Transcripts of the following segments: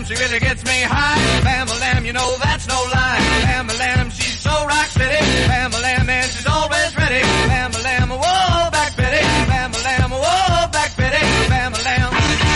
she really gets me high. Bam-a-lam, you know that's no lie. Bam-a-lam, she's so rock steady. Bam-a-lam, and she's always ready. Bam-a-lam, whoa, back Betty. Bam-a-lam, whoa, back Betty. Bam-a-lam.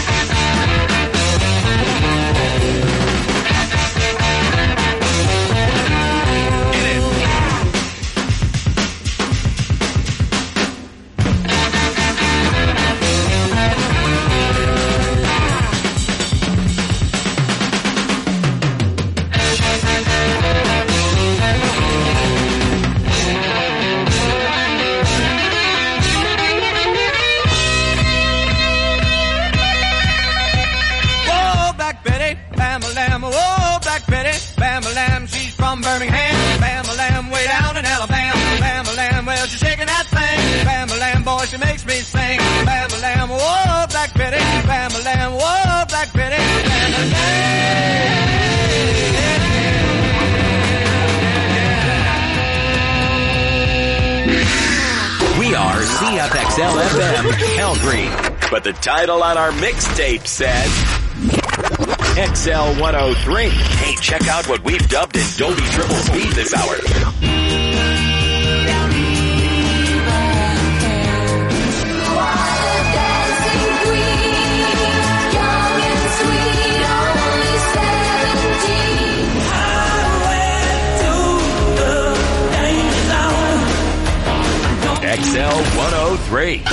Bam-a-lam, oh, Black Betty. Bam-a-lam, she's from Birmingham. Bam-a-lam, way down in Alabama. Bam-a-lam, well, she's shaking that thing. Bam-a-lam, boy, she makes me sing. Bam-a-lam, oh, Black Betty. Bam-a-lam, oh, Black Betty. We are CFXL-FM, Calgary. But the title on our mixtape says XL 103. Hey, check out what we've dubbed in Dolby Triple Speed this hour. XL 103.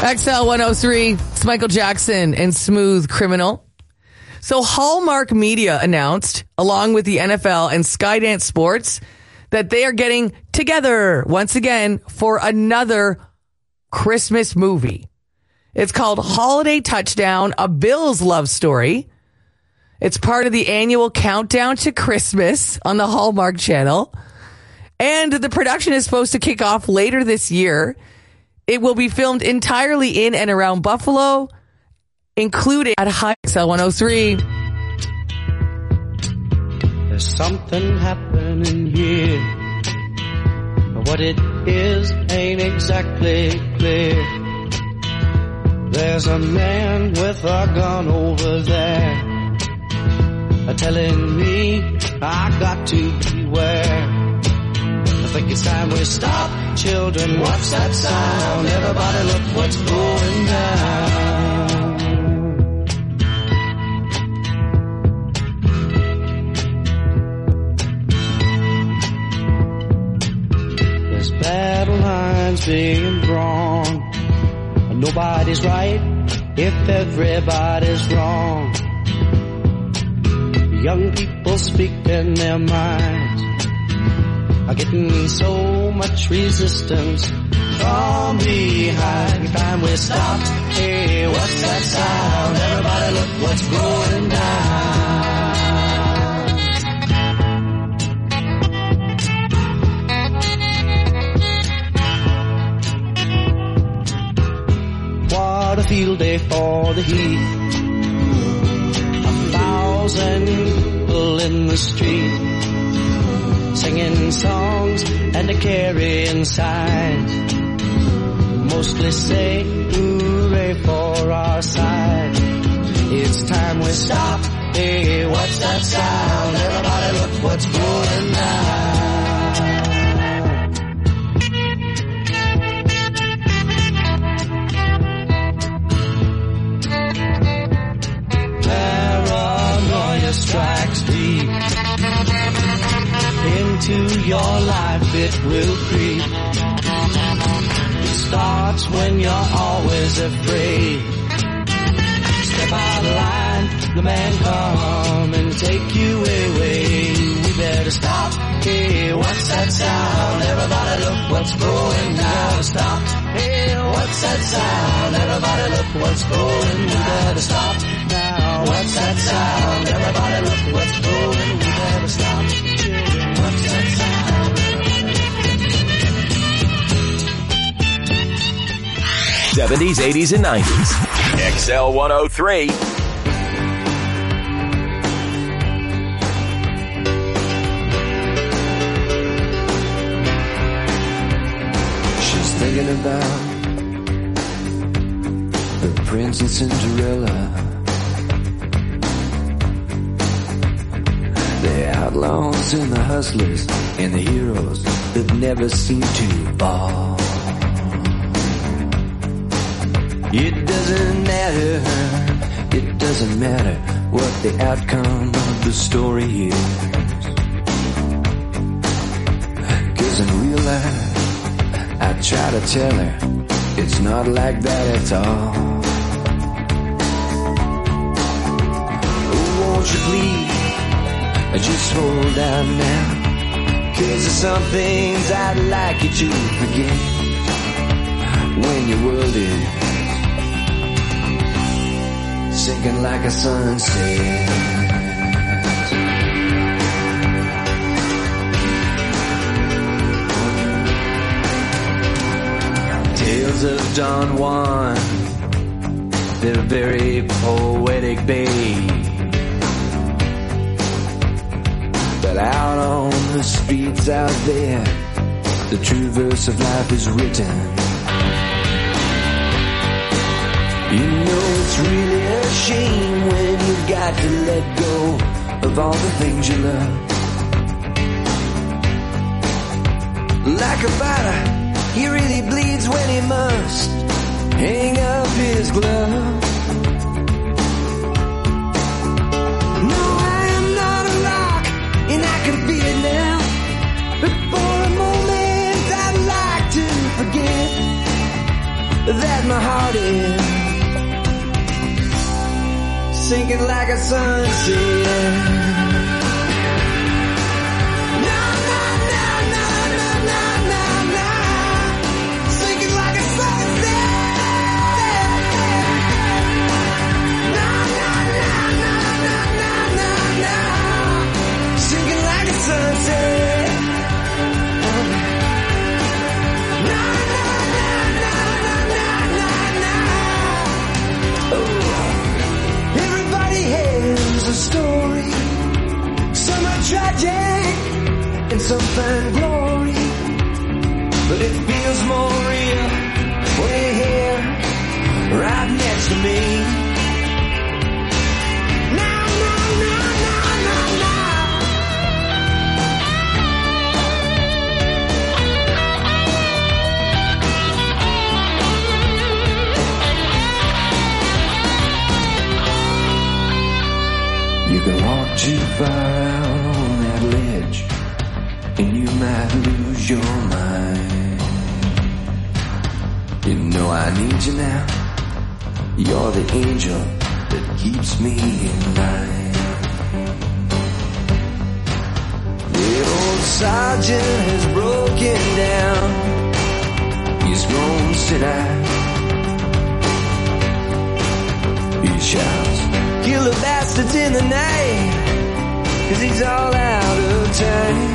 XL 103, it's Michael Jackson and Smooth Criminal. So Hallmark Media announced, along with the NFL and Skydance Sports, that they are getting together once again for another Christmas movie. It's called Holiday Touchdown, a Bills love story. It's part of the annual countdown to Christmas on the Hallmark Channel. And the production is supposed to kick off later this year. It will be filmed entirely in and around Buffalo, including at XL 103. There's something happening here, but what it is ain't exactly clear. There's a man with a gun over there, telling me I got to beware. I think it's time we stop. Children, what's that sound? Everybody look what's going down. There's battle lines being drawn. Nobody's right if everybody's wrong. Young people speaking their minds are getting so much resistance from behind. Every time we stop, hey, what's that sound? Everybody look what's going down. What a field day for the heat. 1,000 people in the street, singing songs and a carrying signs, mostly say hooray for our side. It's time we stop. Hey, what's that sound? Everybody look what's going down. Paranoia strikes deep into your life, it will creep. It starts when you're always afraid. Step out of line, the man come and take you away. We better stop. Hey, what's that sound? Everybody look what's going down. Stop. Hey, what's that sound? Everybody look what's going. We better stop now. What's that sound? Everybody look what's going. We better stop. What's that sound? 70s, 80s, and 90s. XL 103. She's thinking about the Prince and Cinderella, the outlaws and the hustlers, and the heroes that never seem to fall. It doesn't matter what the outcome of the story is, 'cause in real life I try to tell her it's not like that at all. Oh, won't you please just hold out now, 'cause there's some things I'd like you to forget when your world is sinking like a sunset. Tales of Don Juan, they're very poetic, babe. But out on the streets out there, the true verse of life is written. You know it's really a shame when you've got to let go of all the things you love. Like a fighter, he really bleeds when he must hang up his glove. No, I am not a rock, and I can feel it now. But for a moment I'd like to forget that my heart is sinking like a sunset. A story, some are tragic and some find glory, but it feels more real when you're here right next to me. Now, now, now, now, now, now. You can walk too far out on that ledge, and you might lose your mind. You know I need you now. You're the angel that keeps me in line. The old sergeant has broken down. He's gone sit out. He shouts, kill the bastards in the night, 'cause he's all out of time.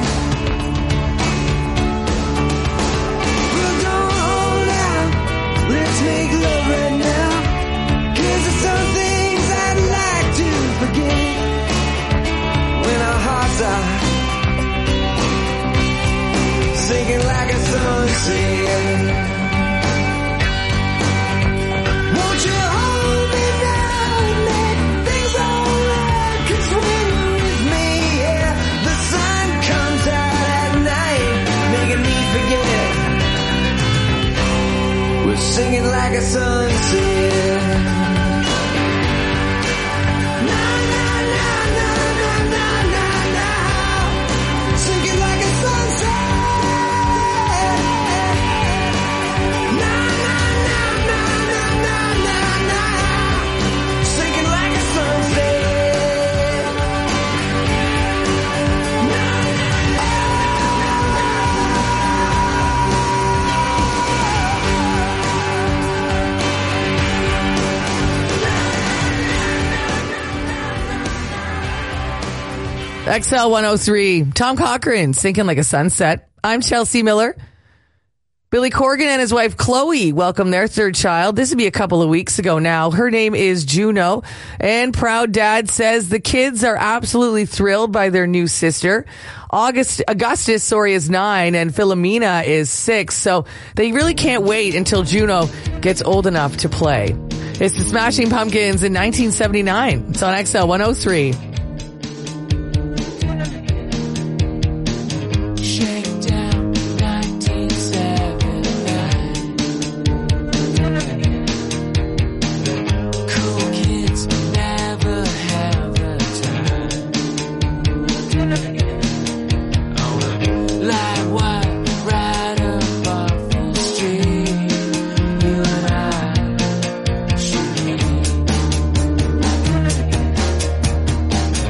Well, don't hold out, let's make love right now, 'cause there's some things I'd like to forget when our hearts are sinking like a sunset. Won't you hold me now and make things alright? 'Cause when you're with me, yeah, the sun comes out at night, making me forget we're singing like a sunset. Na na na na na na na na, singing like a sunset. Na na na na na na na na, singing like a sunset. Na XL 103, Tom Cochran, sinking like a sunset. I'm Chelsea Miller. Billy Corgan and his wife Chloe welcomed their third child. This would be a couple of weeks ago now. Her name is Juno, and proud dad says the kids are absolutely thrilled by their new sister. Augustus, is 9 and Philomena is 6, so they really can't wait until Juno gets old enough to play. It's the Smashing Pumpkins in 1979. It's on XL 103. Shakedown 1979. Cool kids never have a time. Light white right up off the street. You and I should meet.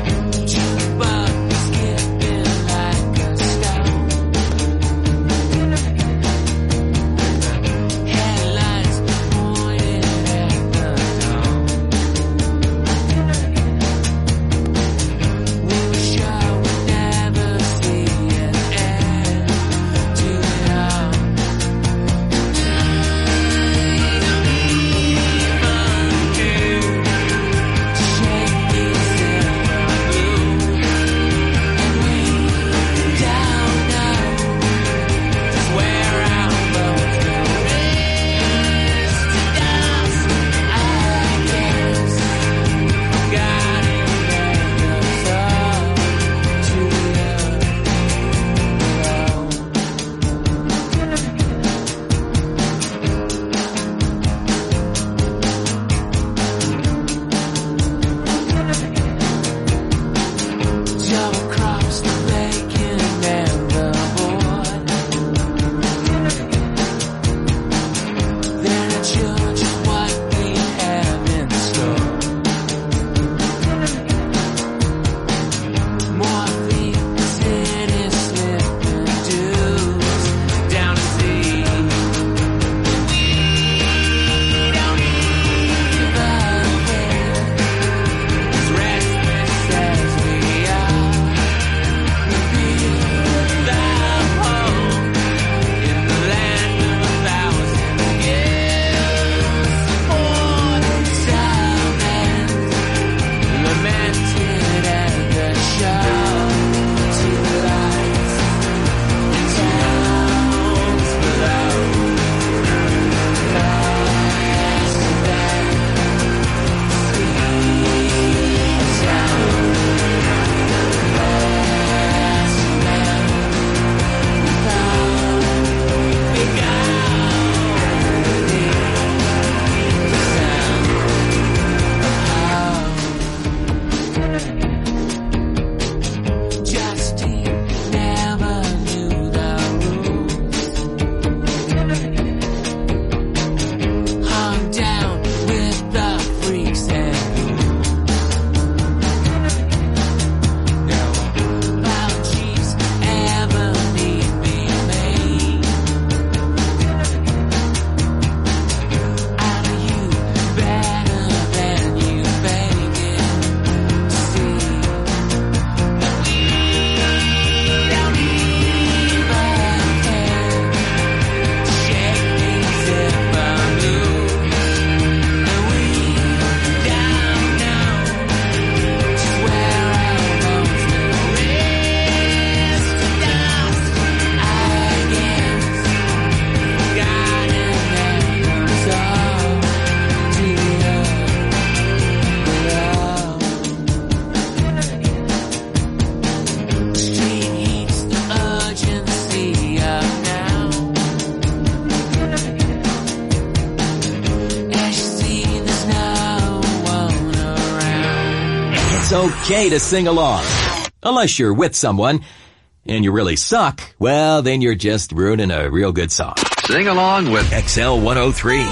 okay to sing along. Unless you're with someone and you really suck, well, then you're just ruining a real good song. Sing along with XL 103.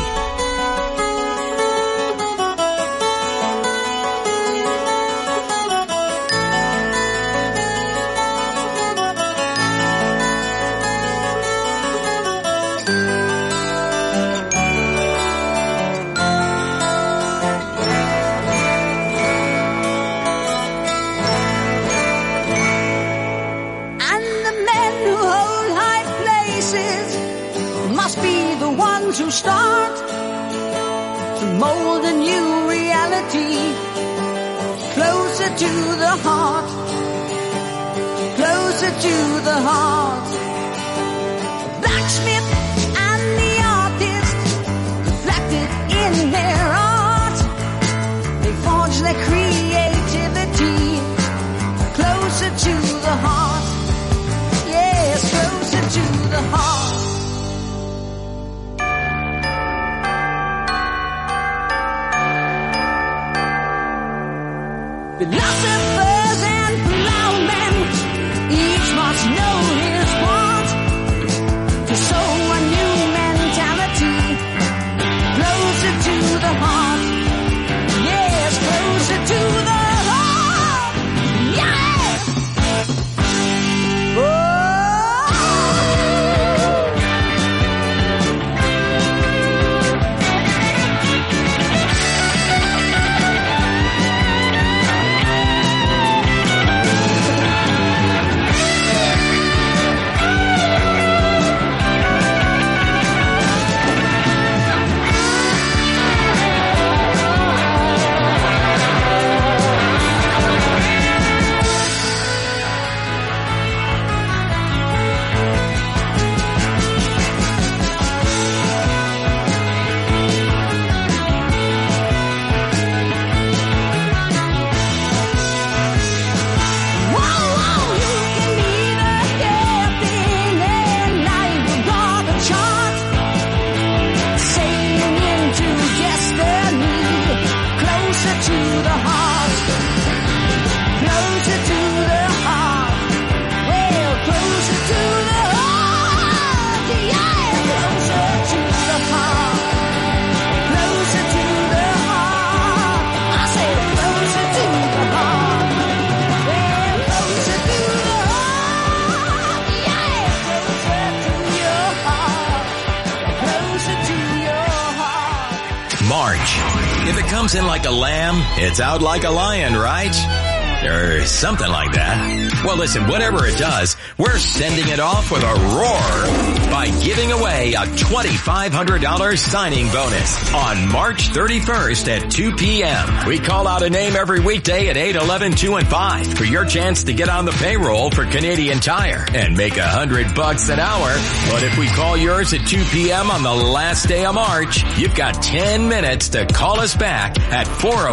To start to mold a new reality, closer to the heart, closer to the heart. Blacksmith and the artist reflected in their art, they forge their creativity, closer to the heart, yes, closer to the heart. Philosophers and plowmen, each must know his part to sow a new mentality, closer to the heart, yes, closer to the heart, yeah! If it comes in like a lamb, it's out like a lion, right? Or something like that. Well, listen, whatever it does, we're sending it off with a roar by giving away a $2,500 signing bonus on March 31st at 2 p.m. We call out a name every weekday at 8, 11, 2, and 5 for your chance to get on the payroll for Canadian Tire and make $100 an hour. But if we call yours at 2 p.m. on the last day of March, you've got 10 minutes to call us back at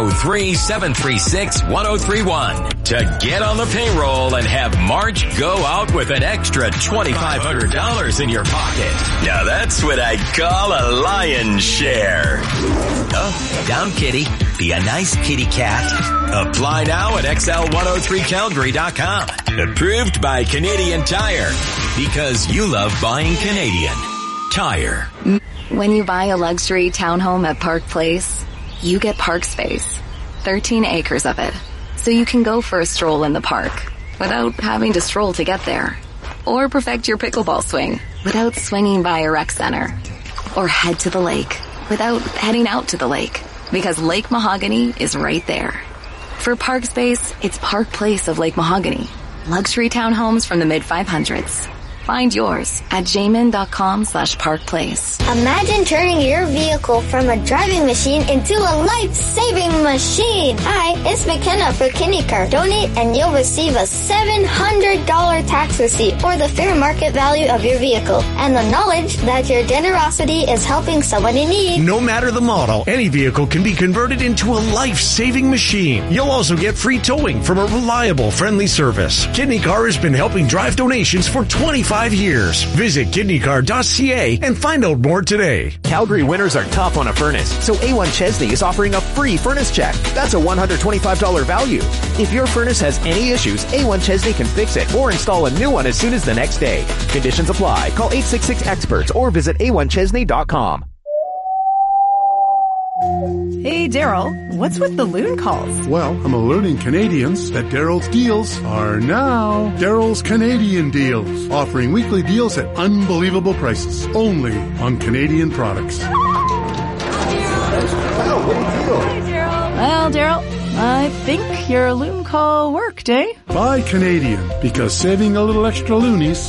403-736-1031 to get on the payroll and have March go out with an extra $2,500 in your pocket. Now that's what I call a lion's share. Oh, down kitty. Be a nice kitty cat. Apply now at XL103Calgary.com. Approved by Canadian Tire. Because you love buying Canadian Tire. When you buy a luxury townhome at Park Place, you get park space. 13 acres of it. So you can go for a stroll in the park without having to stroll to get there. Or perfect your pickleball swing without swinging by a rec center. Or head to the lake without heading out to the lake. Because Lake Mahogany is right there. For park space, it's Park Place of Lake Mahogany. Luxury townhomes from the mid-500s. Find yours at jamin.com/parkplace. Imagine turning your vehicle from a driving machine into a life-saving machine. Hi, it's McKenna for KidneyCar. Donate and you'll receive a $700 tax receipt or the fair market value of your vehicle and the knowledge that your generosity is helping someone in need. No matter the model, any vehicle can be converted into a life-saving machine. You'll also get free towing from a reliable, friendly service. KidneyCar has been helping drive donations for 25 5 years. Visit kidneycar.ca and find out more today. Calgary winters are tough on a furnace, so A1 Chesney is offering a free furnace check. That's a $125 value. If your furnace has any issues, A1 Chesney can fix it or install a new one as soon as the next day. Conditions apply. Call 866-EXPERTS or visit a1chesney.com. Hey, Daryl, what's with the loon calls? Well, I'm alerting Canadians that Daryl's deals are now Daryl's Canadian Deals, offering weekly deals at unbelievable prices, only on Canadian products. Well, Daryl, I think your loon call worked, eh? Buy Canadian, because saving a little extra loonies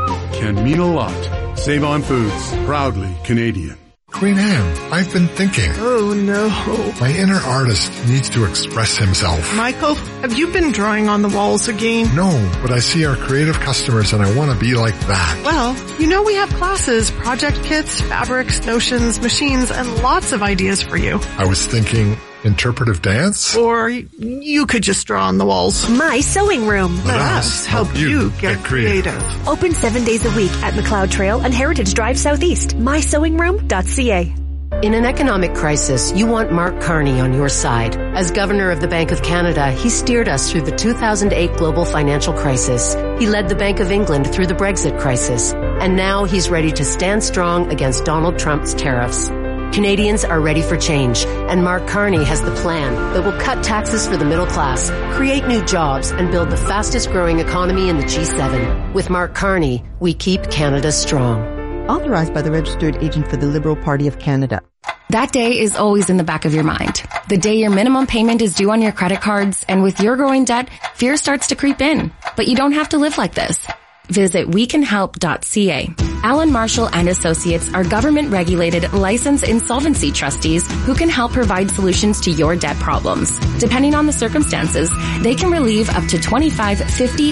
can mean a lot. Save on Foods, proudly Canadian. Queen Anne, I've been thinking. Oh no. My inner artist needs to express himself. Michael, have you been drawing on the walls again? No, but I see our creative customers and I want to be like that. Well, you know we have classes, project kits, fabrics, notions, machines, and lots of ideas for you. I was thinking interpretive dance? Or you could just draw on the walls. My Sewing Room. Let us help you get creative. Open 7 days a week at McLeod Trail and Heritage Drive Southeast. MySewingRoom.ca. In an economic crisis, you want Mark Carney on your side. As Governor of the Bank of Canada, he steered us through the 2008 global financial crisis. He led the Bank of England through the Brexit crisis. And now he's ready to stand strong against Donald Trump's tariffs. Canadians are ready for change, and Mark Carney has the plan that will cut taxes for the middle class, create new jobs, and build the fastest growing economy in the G7. With Mark Carney, we keep Canada strong. Authorized by the Registered Agent for the Liberal Party of Canada. That day is always in the back of your mind. The day your minimum payment is due on your credit cards, and with your growing debt, fear starts to creep in. But you don't have to live like this. Visit wecanhelp.ca. Alan Marshall and Associates are government-regulated, licensed insolvency trustees who can help provide solutions to your debt problems. Depending on the circumstances, they can relieve up to 25, 50,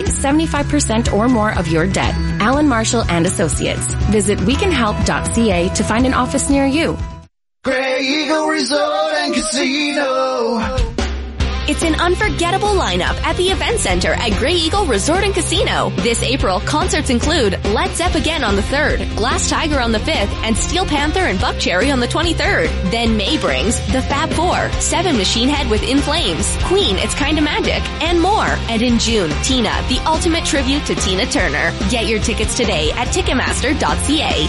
75% or more of your debt. Alan Marshall and Associates. Visit wecanhelp.ca to find an office near you. Grey Eagle Resort and Casino. It's an unforgettable lineup at the Event Center at Grey Eagle Resort and Casino. This April, concerts include Led Zepp Again on the 3rd, Glass Tiger on the 5th, and Steel Panther and Buckcherry on the 23rd. Then May brings The Fab Four, Seven Machine Head with In Flames, Queen, It's Kinda Magic, and more. And in June, Tina, the ultimate tribute to Tina Turner. Get your tickets today at Ticketmaster.ca.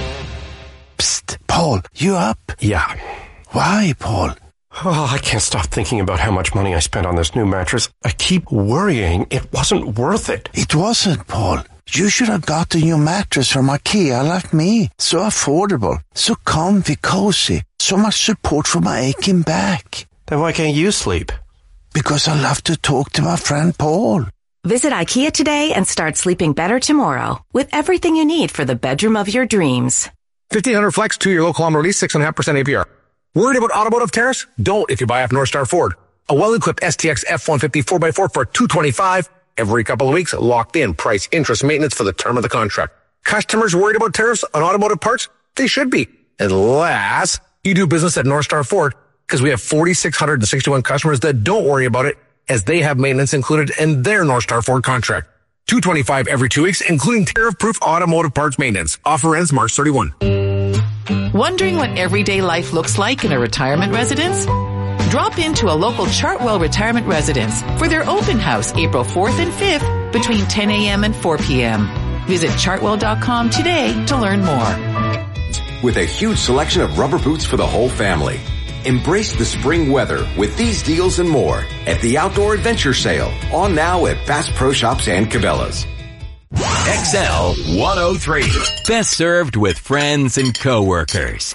Psst, Paul, you up? Yeah. Why, Paul? Oh, I can't stop thinking about how much money I spent on this new mattress. I keep worrying it wasn't worth it. It wasn't, Paul. You should have got a new mattress from IKEA like me. So affordable, so comfy, cozy, so much support for my aching back. Then why can't you sleep? Because I love to talk to my friend Paul. Visit IKEA today and start sleeping better tomorrow with everything you need for the bedroom of your dreams. 1500 Flex, 2-year low kilometer lease, 6.5% APR. Worried about automotive tariffs? Don't if you buy off North Star Ford. A well-equipped STX F-150 4x4 for $225 every couple of weeks. Locked in price, interest, maintenance for the term of the contract. Customers worried about tariffs on automotive parts? They should be. Unless you do business at North Star Ford, because we have 4,661 customers that don't worry about it, as they have maintenance included in their North Star Ford contract. $225 every 2 weeks, including tariff-proof automotive parts maintenance. Offer ends March 31. Wondering what everyday life looks like in a retirement residence? Drop into a local Chartwell retirement residence for their open house April 4th and 5th between 10 a.m. and 4 p.m. Visit chartwell.com today to learn more. With a huge selection of rubber boots for the whole family. Embrace the spring weather with these deals and more at the Outdoor Adventure Sale, on now at Bass Pro Shops and Cabela's. XL 103. Best served with friends and coworkers.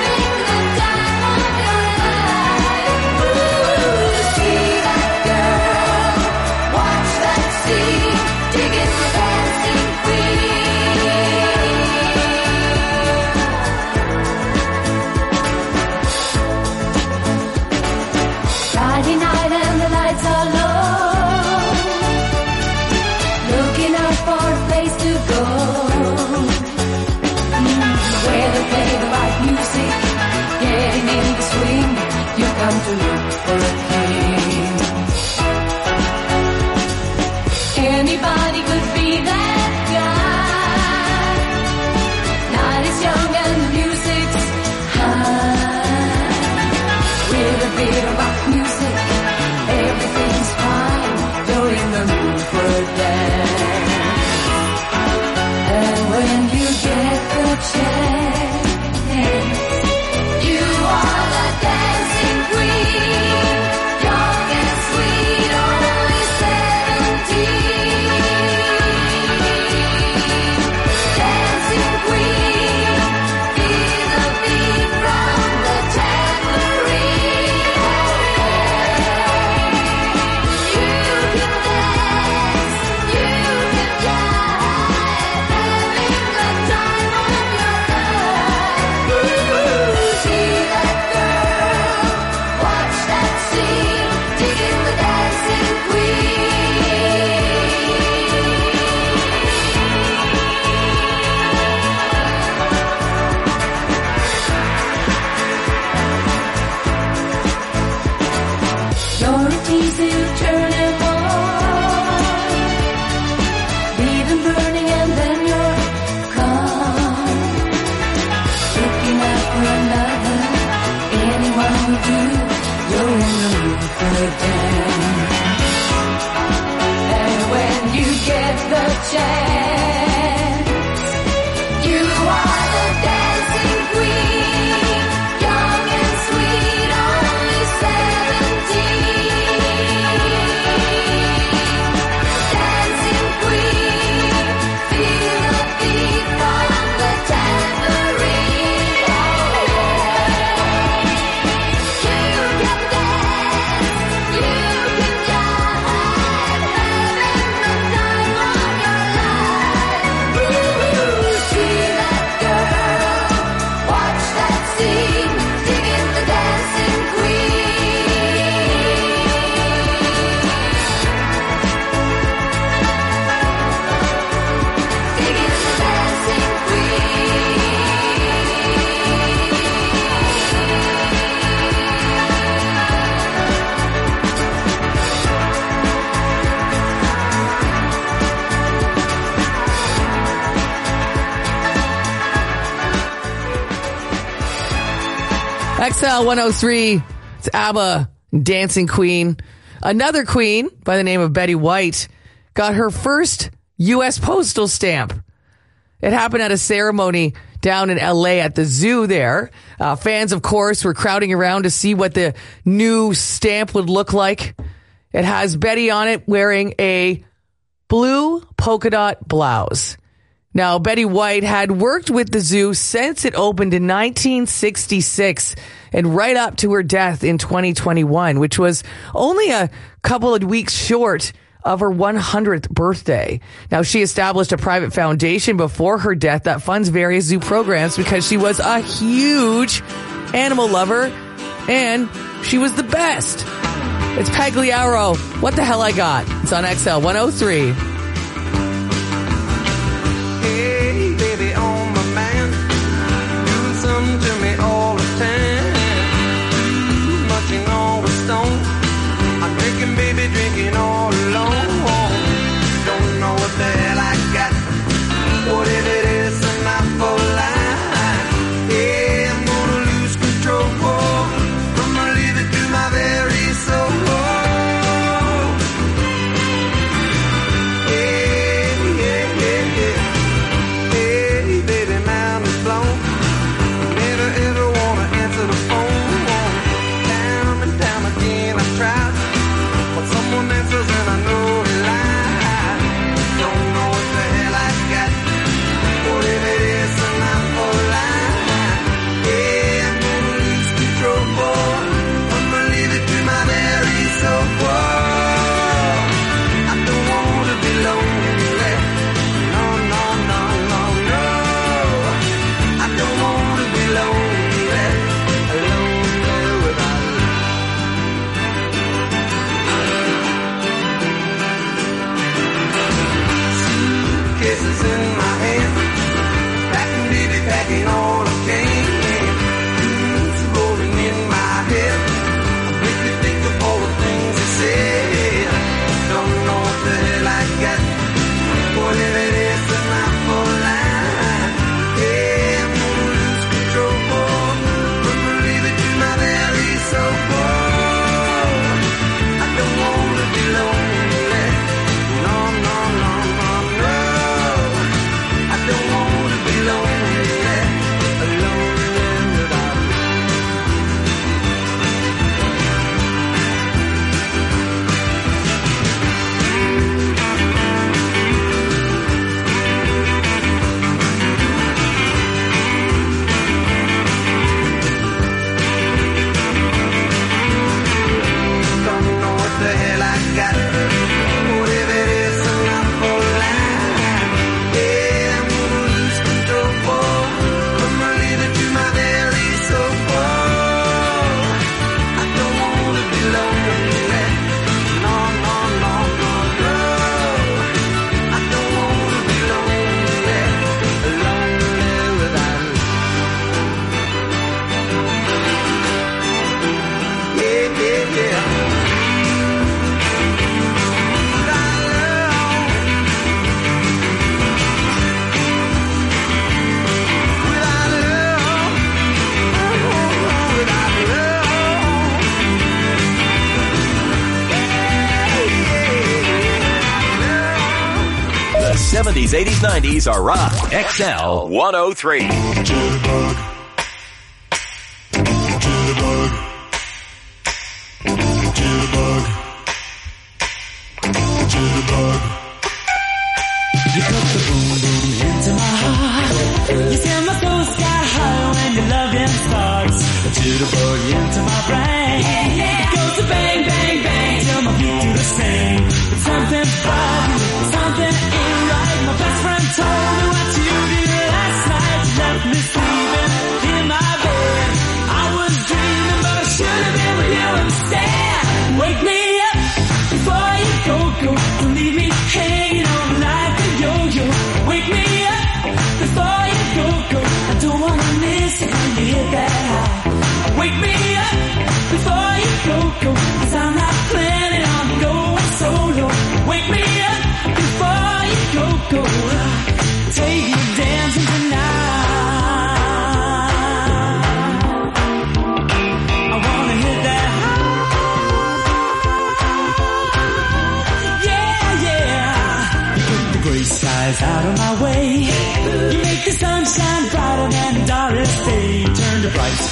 Girl XL 103, it's ABBA, Dancing Queen. Another queen by the name of Betty White got her first U.S. postal stamp. It happened at a ceremony down in L.A. at the zoo there. Fans, of course, were crowding around to see what the new stamp would look like. It has Betty on it wearing a blue polka dot blouse. Now, Betty White had worked with the zoo since it opened in 1966 and right up to her death in 2021, which was only a couple of weeks short of her 100th birthday. Now, she established a private foundation before her death that funds various zoo programs because she was a huge animal lover and she was the best. It's Pagliaro. What the hell I got? It's on XL 103. Hey, baby, on my mind, doing something to me all the time. Too much and all the stone. I'm drinking, baby, drinking all alone. Don't know what the hell I got. What if it is a night for life? Yeah, I'm gonna lose control. I'm gonna leave it to my very soul. The 70s, 80s, 90s are rock. XL 103. Jitterbug. You put the boom boom into my heart. You send my soul sky high when your loving starts. A jitterbug into my brain. It goes to bang bang bang till my feet do the same. But something's bothering me, something ain't right. My best friend told me what you did last night. You left me sleeping in my bed. I was dreaming, but I should have been with you instead. Wake me up before you go. Don't leave me hanging on like a yo-yo. Wake me up before you go. I don't wanna miss it when you hit that high. Wake me up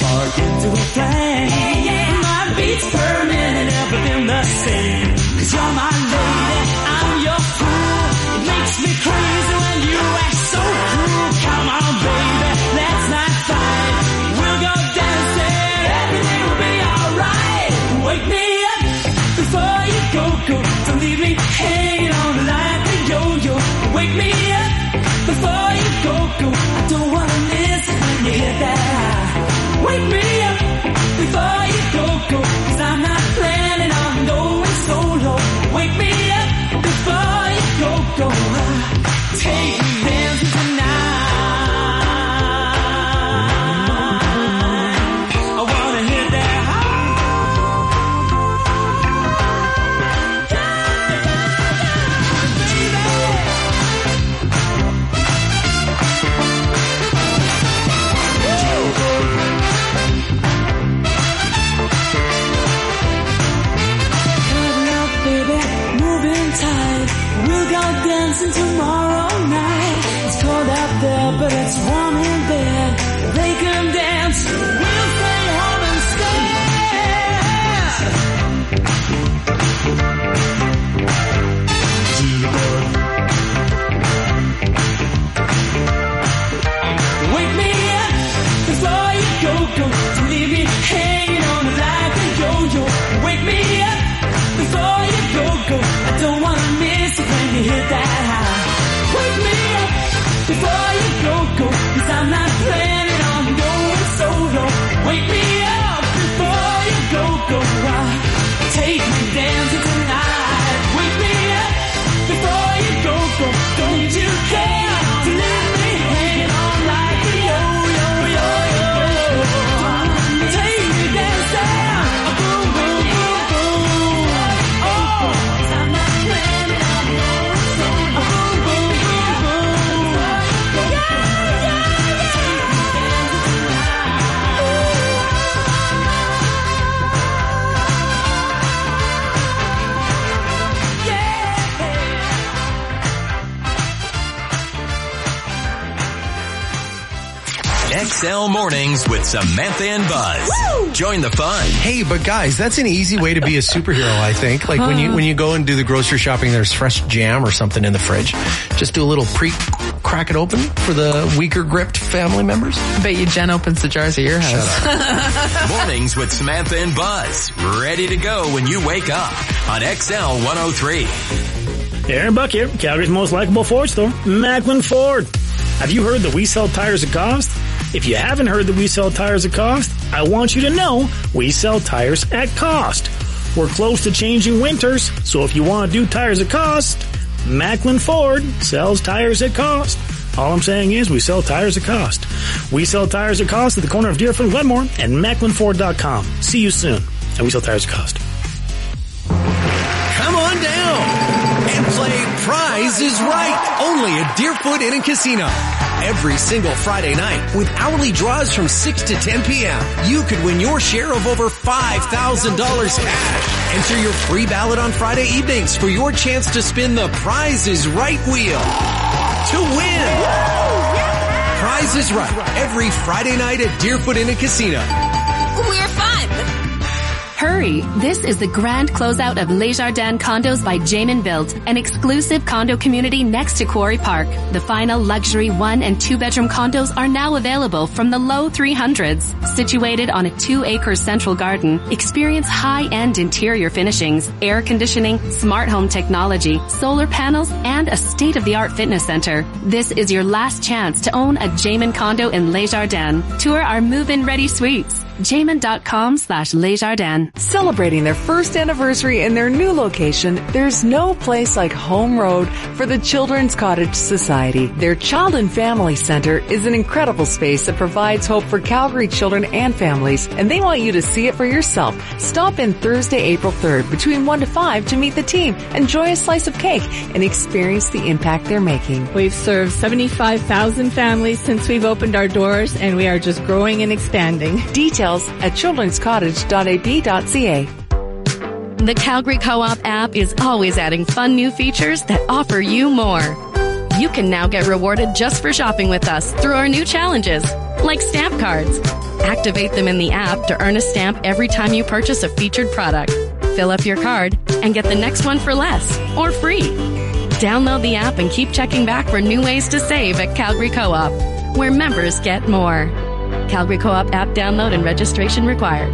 spark into a flame. My beats per minute never been the same. 'Cause you're my lady, I'm your fool. It makes me crazy when you act so cruel. Come on, baby, let's not fight. We'll go dancing, everything will be alright. Wake me up before you go. Don't leave me hanging on like a yo-yo. Wake me up before you go. I don't wanna miss when you hit that high. Wake me up before you go. 'Cause I'm not planning on going solo. Wake me up before you go. Take me dancing tonight. I wanna hit that high. We'll go dancing tomorrow night. It's cold out there, but it's warm in bed. They can dance, we'll stay home instead. Wake me up before you go. Don't leave me hanging on like a yo-yo. Wake me up before you go. I don't wanna miss it when you hit that high. Wake me up before you go. 'Cause I'm not planning on going solo. Wake me up before you go. Take me dancing tonight. Wake me up before you go. Don't you care to leave me hanging on like a yo-yo. Take me dancing. Boom, boom, boom, boom. Oh, 'cause I'm not planning on going solo. Boom, boom, boom, boom. Yeah. XL Mornings with Samantha and Buzz. Woo! Join the fun. Hey, but guys, that's an easy way to be a superhero, I think. Like when you go and do the grocery shopping, there's fresh jam or something in the fridge. Just do a little crack it open for the weaker gripped family members. I bet you Jen opens the jars at your house. Mornings with Samantha and Buzz. Ready to go when you wake up on XL 103. Aaron Buck here, Calgary's most likable Ford store, Macklin Ford. Have you heard that we sell tires at cost? If you haven't heard that we sell tires at cost, I want you to know we sell tires at cost. We're close to changing winters, so if you want to do tires at cost, Macklin Ford sells tires at cost. All I'm saying is we sell tires at cost. We sell tires at cost at the corner of Deerfoot and Glenmore and MacklinFord.com. See you soon. And we sell tires at cost. Come on down and play Prize is Right, only at Deerfoot Inn and Casino. Every single Friday night with hourly draws from 6 to 10 p.m. You could win your share of over $5,000 cash. Enter your free ballot on Friday evenings for your chance to spin the Prize is Right wheel to win. Prize is Right every Friday night at Deerfoot Inn and Casino. We're fun! Hurry! This is the grand closeout of Les Jardins Condos by Jamin Built, an exclusive condo community next to Quarry Park. The final luxury 1- and 2-bedroom condos are now available from the low 300s. Situated on a 2-acre central garden, experience high-end interior finishings, air conditioning, smart home technology, solar panels, and a state-of-the-art fitness center. This is your last chance to own a Jamin condo in Les Jardins. Tour our move-in ready suites. Jamin.com/Lesjardins. Celebrating their first anniversary in their new location, there's no place like Home Road for the Children's Cottage Society. Their Child and Family Center is an incredible space that provides hope for Calgary children and families, and they want you to see it for yourself. Stop in Thursday, April 3rd between 1 to 5 to meet the team, enjoy a slice of cake, and experience the impact they're making. We've served 75,000 families since we've opened our doors, and we are just growing and expanding. Details at childrenscottage.ab.ca. The Calgary Co-op app is always adding fun new features that offer you more. You can now get rewarded just for shopping with us through our new challenges, like stamp cards. Activate them in the app to earn a stamp every time you purchase a featured product. Fill up your card and get the next one for less or free. Download the app and keep checking back for new ways to save at Calgary Co-op, where members get more. Calgary Co-op app download and registration required.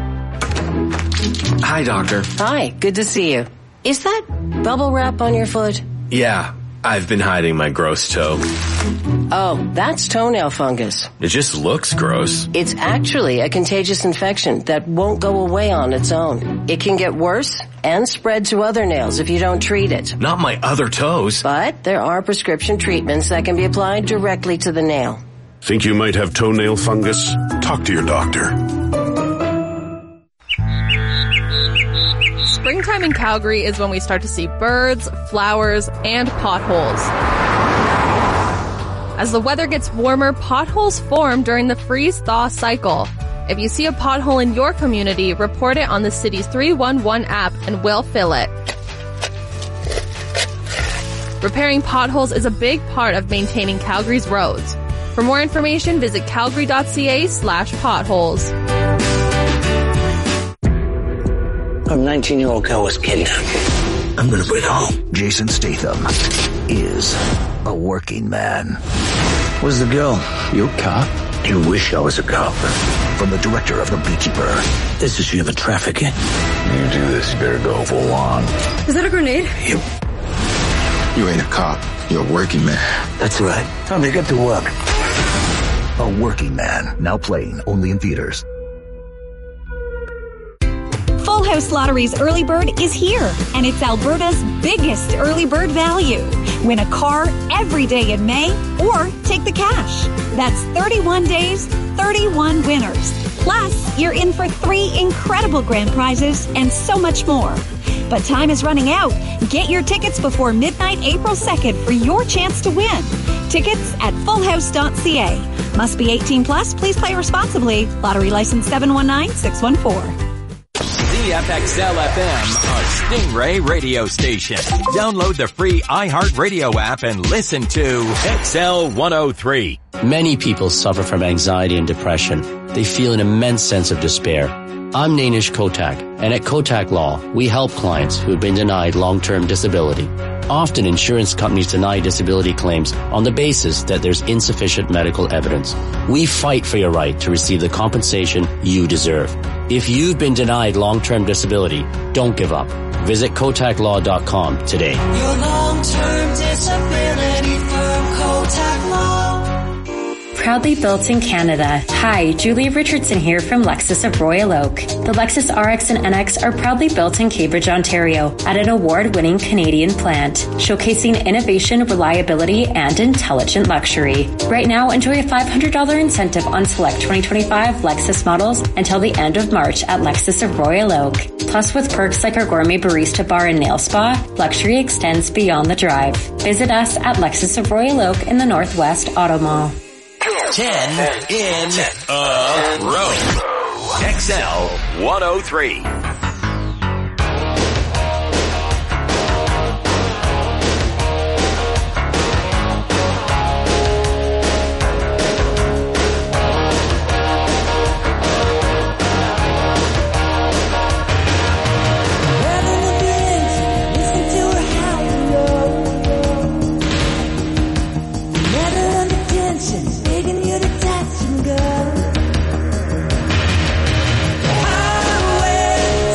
Hi, Doctor. Hi, good to see you. Is that bubble wrap on your foot? Yeah, I've been hiding my gross toe. Oh, that's toenail fungus. It just looks gross. It's actually a contagious infection that won't go away on its own. It can get worse and spread to other nails if you don't treat it. Not my other toes. But there are prescription treatments that can be applied directly to the nail. Think you might have toenail fungus? Talk to your doctor. Springtime in Calgary is when we start to see birds, flowers, and potholes. As the weather gets warmer, potholes form during the freeze-thaw cycle. If you see a pothole in your community, report it on the city's 311 app and we'll fill it. Repairing potholes is a big part of maintaining Calgary's roads. For more information, visit calgary.ca/potholes. A 19-year-old girl was kidnapped. I'm gonna bring home. Jason Statham is a working man. Where's the girl? You a cop? You wish I was a cop. From the director of The Beekeeper. This is human trafficking. You do this, you better go full on. Is that a grenade? You ain't a cop. You're a working man. That's right. Time to get to work. A Working Man. Now playing only in theaters. Full House Lottery's Early Bird is here, and it's Alberta's biggest early bird value. Win a car every day in May, or take the cash. That's 31 days, 31 winners. Plus, you're in for 3 incredible grand prizes and so much more. But time is running out. Get your tickets before midnight April 2nd for your chance to win. Tickets at fullhouse.ca. Must be 18 plus. Please play responsibly. Lottery license 719614. CFXL FM, a Stingray radio station. Download the free iHeartRadio app and listen to XL 103. Many people suffer from anxiety and depression. They feel an immense sense of despair. I'm Nainish Kotak, and at Kotak Law, we help clients who have been denied long-term disability. Often insurance companies deny disability claims on the basis that there's insufficient medical evidence. We fight for your right to receive the compensation you deserve. If you've been denied long-term disability, don't give up. Visit KotakLaw.com today. Your long-term disability firm, Kotak Law. Proudly built in Canada. Hi, Julia Richardson here from Lexus of Royal Oak. The Lexus RX and NX are proudly built in Cambridge, Ontario at an award-winning Canadian plant, showcasing innovation, reliability, and intelligent luxury. Right now, enjoy a $500 incentive on select 2025 Lexus models until the end of March at Lexus of Royal Oak. Plus, with perks like our gourmet barista bar and nail spa, luxury extends beyond the drive. Visit us at Lexus of Royal Oak in the Northwest Auto Mall. 10 in a row. XL 103. Highway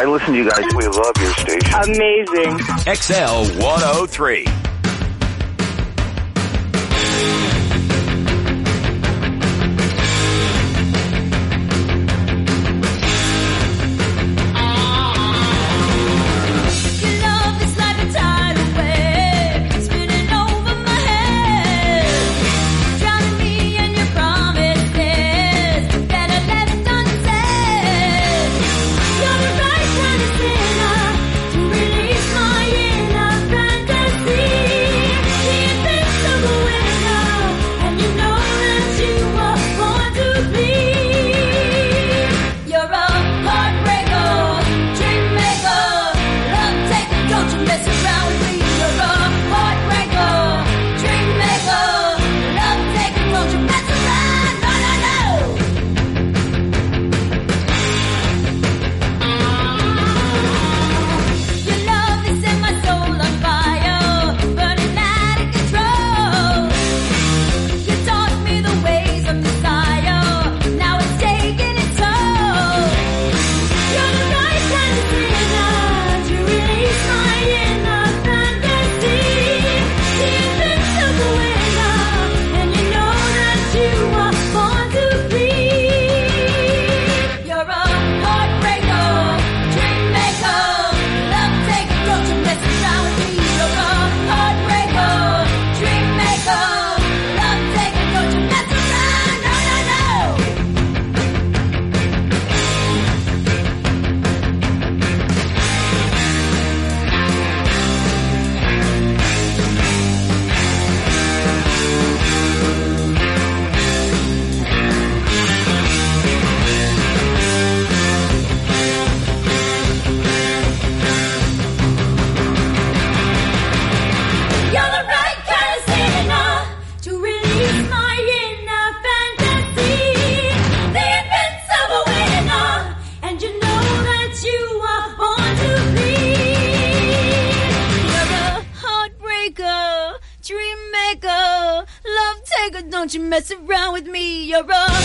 listen to you guys. We love your station. Amazing. XL 103. Don't you mess around with me, you're a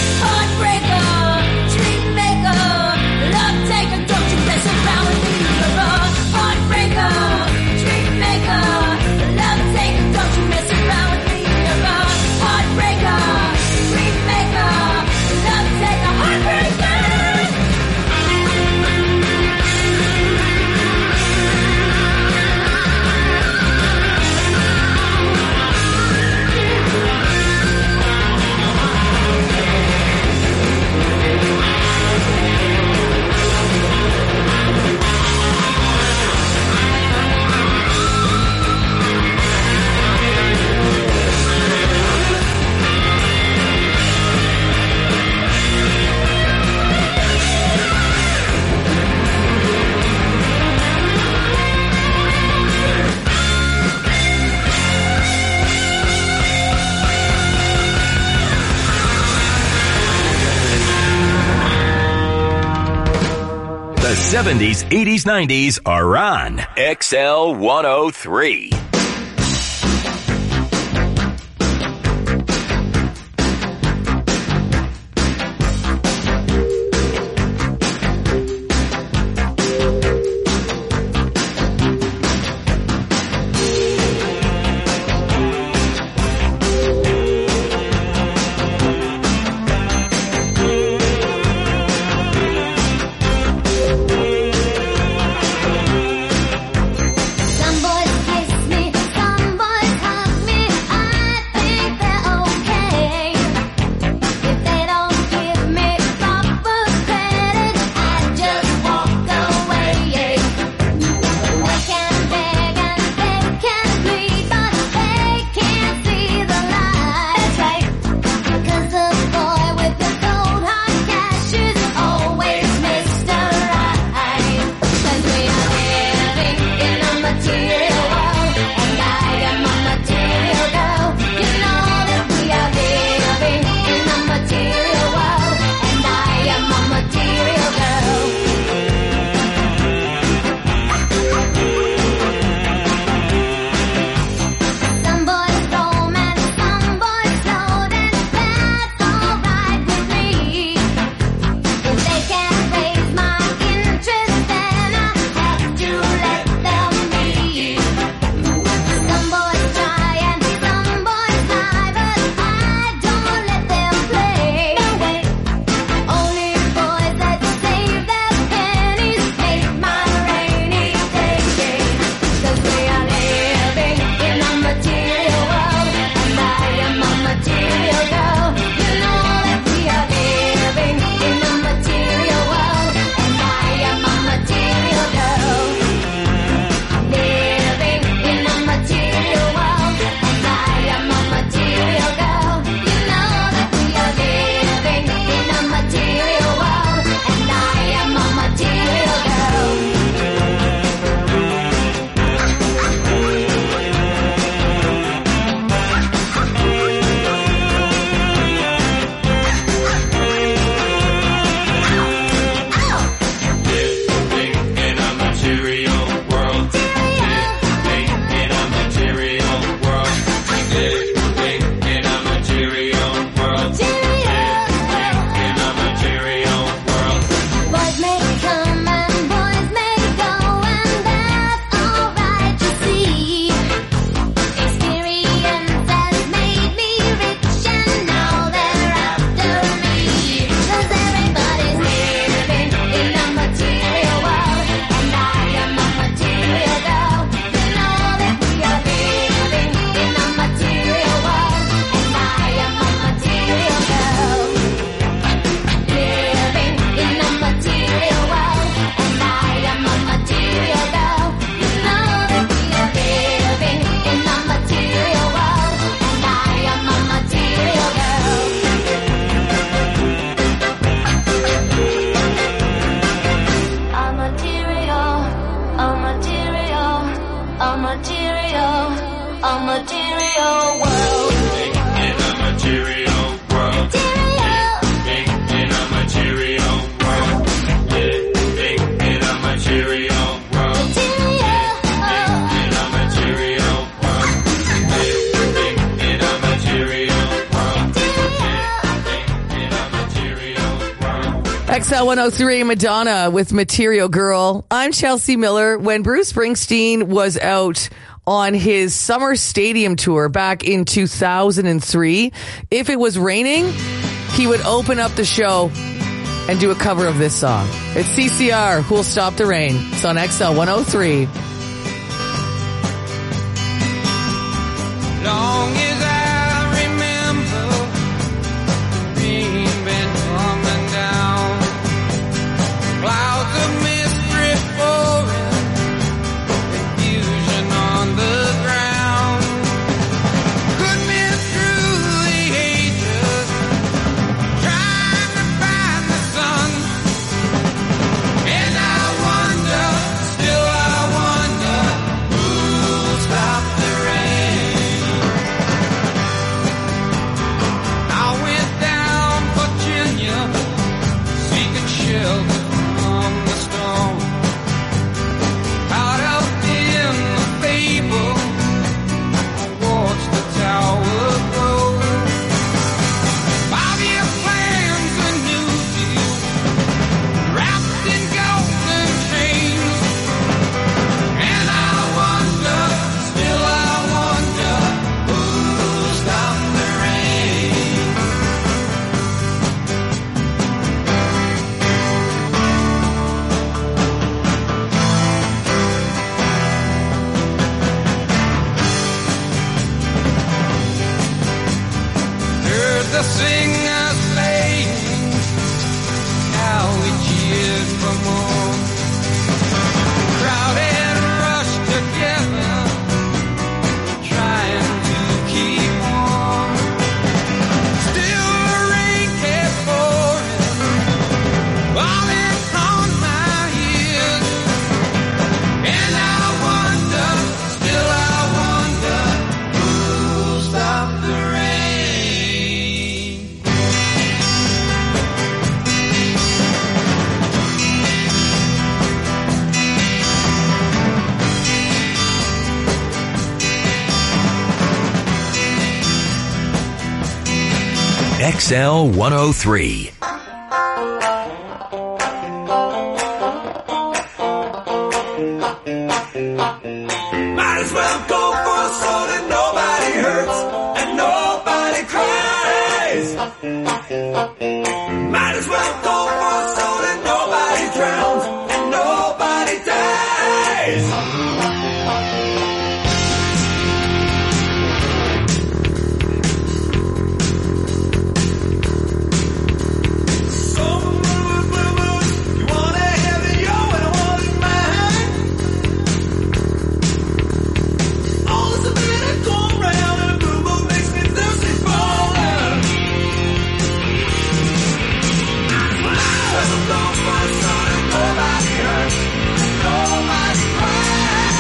heartbreaker, dream maker, love taker, don't you mess around with me, you're a heartbreaker, dream maker, love taker, don't you mess around with me, you're a heartbreaker, dream maker, love taker, heartbreaker. The 70s, 80s, 90s are on XL 103. Some boys kiss me material world. In a material world. In a material world. In a material world. In a material world. In a material world. In a material world. XL 103, Madonna with Material Girl. I'm Chelsea Miller. When Bruce Springsteen was out on his summer stadium tour back in 2003, if it was raining, he would open up the show and do a cover of this song. It's CCR, Who'll Stop the Rain. It's on XL 103. Long as I remember, rain been coming down, clouds of mist drift pouring, confusion on the ground. Could be through the ages, trying to find the sun. And I wonder, still I wonder, who'll stop the rain? I went down Virginia, seeking shelter from the storm. Caught up in the fable, I watched the tower grow. 5-year plans, a new deal, wrapped in golden chains. And I wonder, still I wonder, who'll stop the rain? Heard the singers playing, how we cheered for more. Crowd had rushed together, trying to keep warm. Still the rain kept pouring, falling on my ears. And I wonder, still I wonder, who'll stop the rain? XL 103. Might as well go for it so that nobody hurts and nobody cries. Might as well go for it so that nobody drowns and nobody dies. So you want to have it your way, I want it mine. All this ability go around and a boom boom makes me thirsty for love. Might as well go for it so that nobody hurts, nobody cries.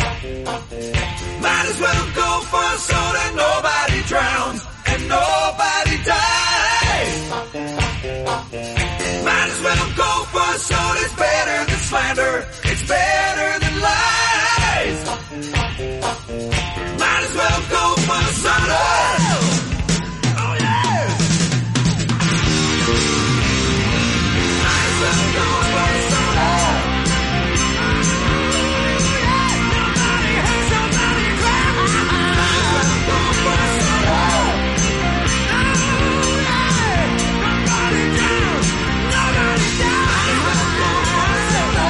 Might as well go for a soda. Nobody drowns and nobody dies. Might as well go for a soda. It's better than slander. It's better than lies. Might as well go for a soda. Oh yeah. Might as well go for a soda. Nobody hurts, nobody cries. Might as well go for a soda. Oh yeah. Nobody drowns, nobody dies. Might as well go for a soda.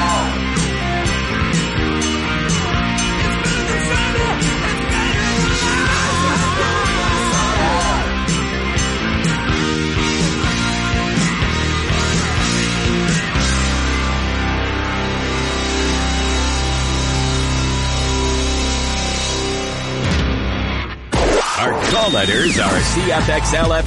It's better than slander. It's better than lies. Might as well go for a soda. Our call letters are CFXL